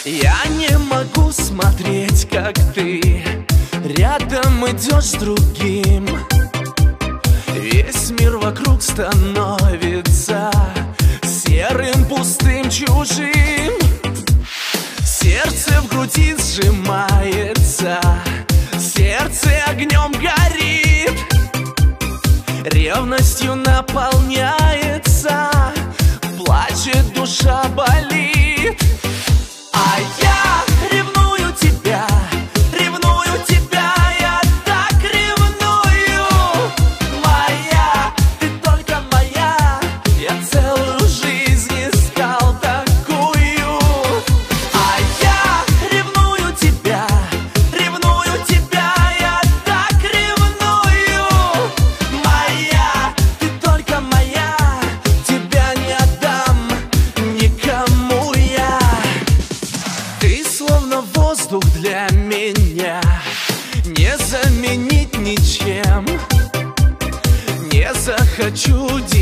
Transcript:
Я не могу смотреть, как ты рядом идешь с другим. Весь мир вокруг становится серым, пустым, чужим. Сердце в груди сжимается, сердце огнем горит, ревностью наполняется, плачет, душа болит. А я ревную тебя, я так ревную. Моя, ты только моя, я целую жизнь искал такую. А я ревную тебя, я так ревную. Моя, ты только моя, тебя не отдам никому я. Ты словно воздух для меня, не заменить ничем. Не захочу